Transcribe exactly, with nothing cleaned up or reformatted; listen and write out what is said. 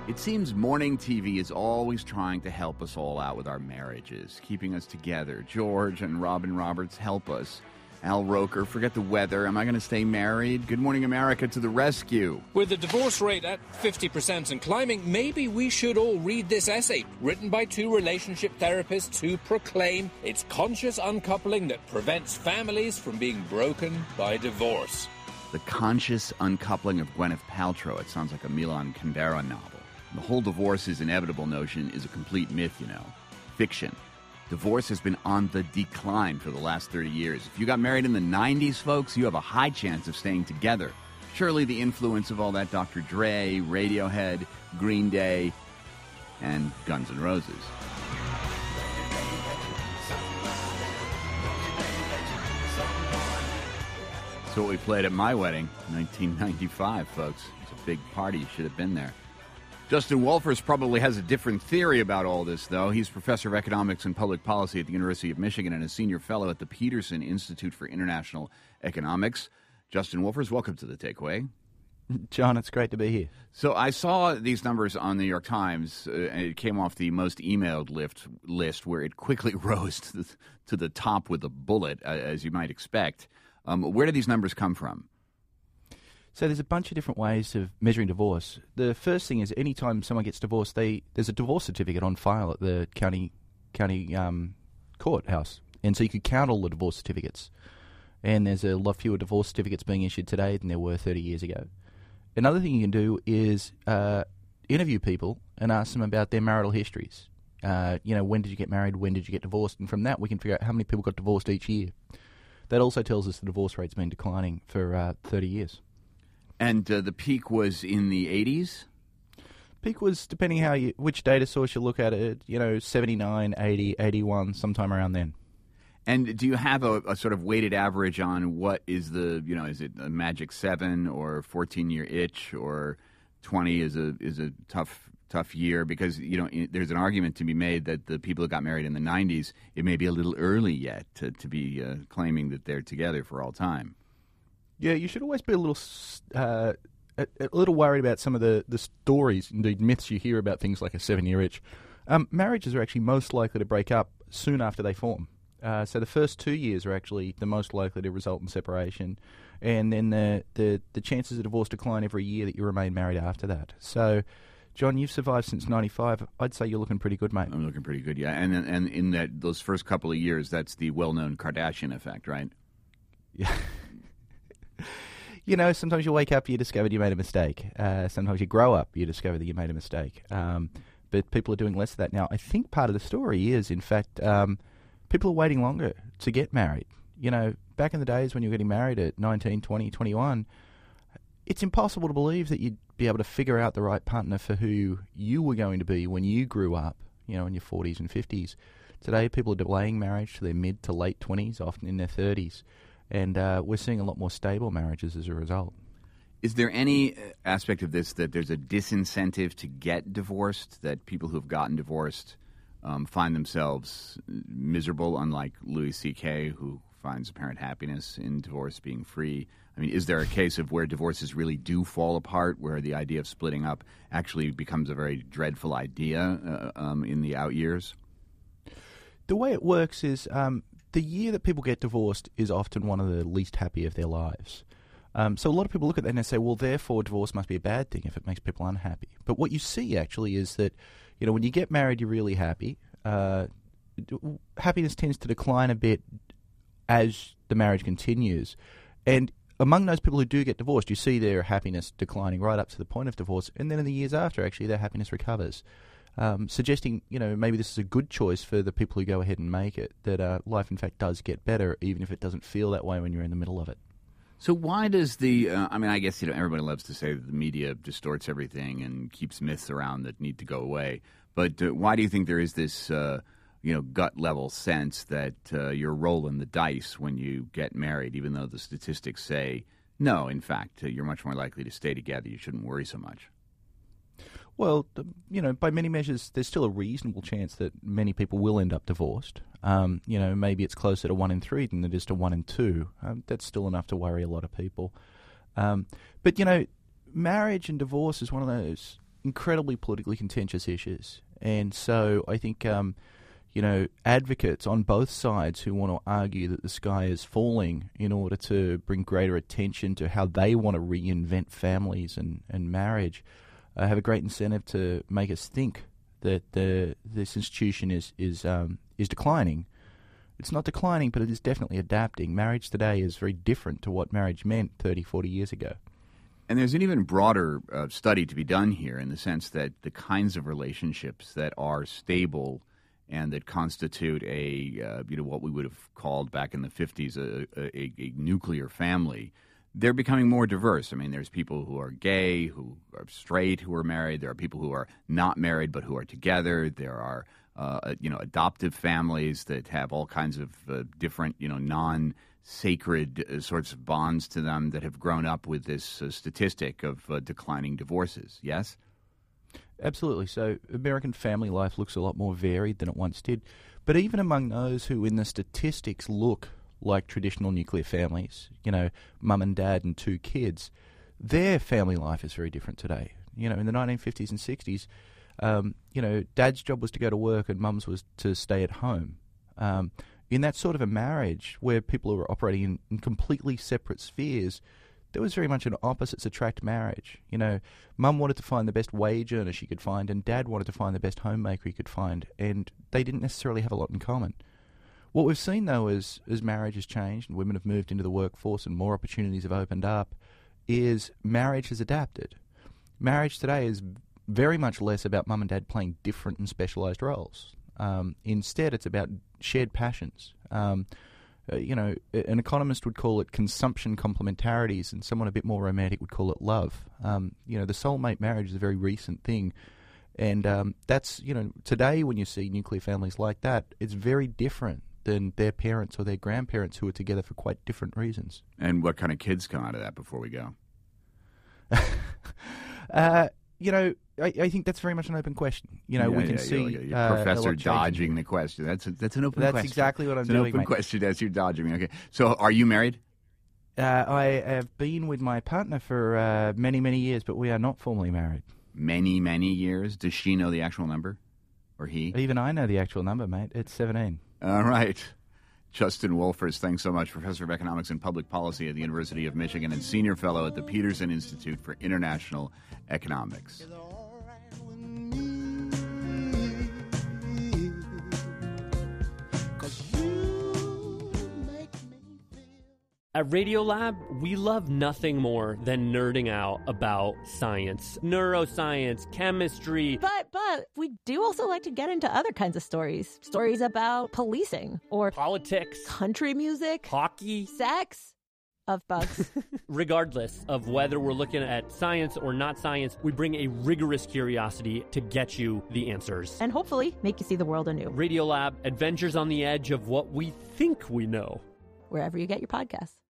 It seems morning T V is always trying to help us all out with our marriages, keeping us together. George and Robin Roberts help us. Al Roker, forget the weather. Am I going to stay married? Good Morning America to the rescue. With the divorce rate at fifty percent and climbing, maybe we should all read this essay, written by two relationship therapists who proclaim it's conscious uncoupling that prevents families from being broken by divorce. The conscious uncoupling of Gwyneth Paltrow. It sounds like a Milan Kundera novel. The whole divorce is inevitable notion is a complete myth, you know. Fiction. Divorce has been on the decline for the last thirty years. If you got married in the nineties, folks, you have a high chance of staying together. Surely the influence of all that Doctor Dre, Radiohead, Green Day, and Guns N' Roses. So what we played at my wedding, nineteen ninety-five, folks. It's a big party. You should have been there. Justin Wolfers probably has a different theory about all this, though. He's professor of economics and public policy at the University of Michigan and a senior fellow at the Peterson Institute for International Economics. Justin Wolfers, welcome to The Takeaway. John, it's great to be here. So I saw these numbers on the New York Times, uh, and it came off the most emailed lift, list where it quickly rose to the, to the top with a bullet, uh, as you might expect. Um, where do these numbers come from? So there's a bunch of different ways of measuring divorce. The first thing is any time someone gets divorced, they there's a divorce certificate on file at the county county um, courthouse. And so you could count all the divorce certificates. And there's a lot fewer divorce certificates being issued today than there were thirty years ago. Another thing you can do is uh, interview people and ask them about their marital histories. Uh, you know, when did you get married? When did you get divorced? And from that, we can figure out how many people got divorced each year. That also tells us the divorce rate's been declining for uh, thirty years. And uh, the peak was in the eighties? Peak was, depending how you, which data source you look at it, you know, seventy-nine, eighty, eighty-one, sometime around then. And do you have a, a sort of weighted average on what is the, you know, is it a magic seven or fourteen-year itch or twenty is a is a tough tough year? Because, you know, there's an argument to be made that the people that got married in the nineties, it may be a little early yet to, to be uh, claiming that they're together for all time. Yeah, you should always be a little uh, a, a little worried about some of the, the stories, indeed myths you hear about things like a seven-year itch. Um, marriages are actually most likely to break up soon after they form. Uh, so the first two years are actually the most likely to result in separation, and then the, the, the chances of divorce decline every year that you remain married after that. So, John, you've survived since ninety-five. I'd say you're looking pretty good, mate. I'm looking pretty good, yeah. And and in that those first couple of years, that's the well-known Kardashian effect, right? Yeah. You know, sometimes you wake up, you discover you made a mistake. Uh, sometimes you grow up, you discover that you made a mistake. Um, but people are doing less of that now. I think part of the story is, in fact, um, people are waiting longer to get married. You know, back in the days when you were getting married at nineteen, twenty, twenty-one, it's impossible to believe that you'd be able to figure out the right partner for who you were going to be when you grew up, you know, in your forties and fifties. Today, people are delaying marriage to their mid to late twenties, often in their thirties. And uh, we're seeing a lot more stable marriages as a result. Is there any aspect of this that there's a disincentive to get divorced, that people who have gotten divorced um, find themselves miserable, unlike Louis C K, who finds apparent happiness in divorce, being free? I mean, is there a case of where divorces really do fall apart, where the idea of splitting up actually becomes a very dreadful idea uh, um, in the out years? The way it works is um, the year that people get divorced is often one of the least happy of their lives. Um, so a lot of people look at that and they say, well, therefore divorce must be a bad thing if it makes people unhappy. But what you see actually is that, you know, when you get married, you're really happy. Uh, happiness tends to decline a bit as the marriage continues. And among those people who do get divorced, you see their happiness declining right up to the point of divorce. And then in the years after, actually, their happiness recovers. Um, suggesting, you know, maybe this is a good choice for the people who go ahead and make it, that uh, life, in fact, does get better, even if it doesn't feel that way when you're in the middle of it. So why does the, uh, I mean, I guess, you know, everybody loves to say that the media distorts everything and keeps myths around that need to go away. But uh, why do you think there is this, uh, you know, gut-level sense that uh, you're rolling the dice when you get married, even though the statistics say, no, in fact, uh, you're much more likely to stay together. You shouldn't worry so much. Well, you know, by many measures, there's still a reasonable chance that many people will end up divorced. Um, you know, maybe it's closer to one in three than it is to one in two. Um, that's still enough to worry a lot of people. Um, but, you know, marriage and divorce is one of those incredibly politically contentious issues. And so I think, um, you know, advocates on both sides who want to argue that the sky is falling in order to bring greater attention to how they want to reinvent families and, and marriage uh, have a great incentive to make us think that the this institution is is um, is declining. It's not declining, but it is definitely adapting. Marriage today is very different to what marriage meant thirty, forty years ago. And there's an even broader uh, study to be done here in the sense that the kinds of relationships that are stable and that constitute a, uh, you know, what we would have called back in the fifties a, a, a nuclear family, they're becoming more diverse. I mean, there's people who are gay, who are straight, who are married. There are people who are not married but who are together. There are, uh, you know, adoptive families that have all kinds of uh, different, you know, non- sacred uh, sorts of bonds to them that have grown up with this uh, statistic of uh, declining divorces, yes? Absolutely. So American family life looks a lot more varied than it once did. But even among those who in the statistics look like traditional nuclear families, you know, mum and dad and two kids, their family life is very different today. You know, in the nineteen fifties and sixties, um, you know, dad's job was to go to work and mum's was to stay at home. Um In that sort of a marriage where people were operating in, in completely separate spheres, there was very much an opposites attract marriage. You know, mum wanted to find the best wage earner she could find, and dad wanted to find the best homemaker he could find, and they didn't necessarily have a lot in common. What we've seen, though, is as marriage has changed and women have moved into the workforce and more opportunities have opened up, is marriage has adapted. Marriage today is very much less about mum and dad playing different and specialised roles. Um, instead, it's about shared passions. Um, uh, you know, an economist would call it consumption complementarities, and someone a bit more romantic would call it love. Um, you know, the soulmate marriage is a very recent thing, and um, that's, you know, today when you see nuclear families like that, it's very different than their parents or their grandparents who are together for quite different reasons. And what kind of kids come out of that before we go? uh, you know, I, I think that's very much an open question. You know, yeah, we can yeah, see you're, you're uh, Professor a lot dodging changing. the question. That's a, that's an open that's question. That's exactly what I'm it's doing, an open mate. question as you're dodging me. Okay. So are you married? Uh, I have been with my partner for uh, many, many years, but we are not formally married. Many, many years? Does she know the actual number? Or he? Even I know the actual number, mate. It's seventeen. All right. Justin Wolfers, thanks so much. Professor of Economics and Public Policy at the University of Michigan and Senior Fellow at the Peterson Institute for International Economics. At Radiolab, we love nothing more than nerding out about science, neuroscience, chemistry. But, but, we do also like to get into other kinds of stories. Stories about policing, or politics, country music, hockey, sex, of bugs. Regardless of whether we're looking at science or not science, we bring a rigorous curiosity to get you the answers. And hopefully make you see the world anew. Radiolab, adventures on the edge of what we think we know. Wherever you get your podcasts.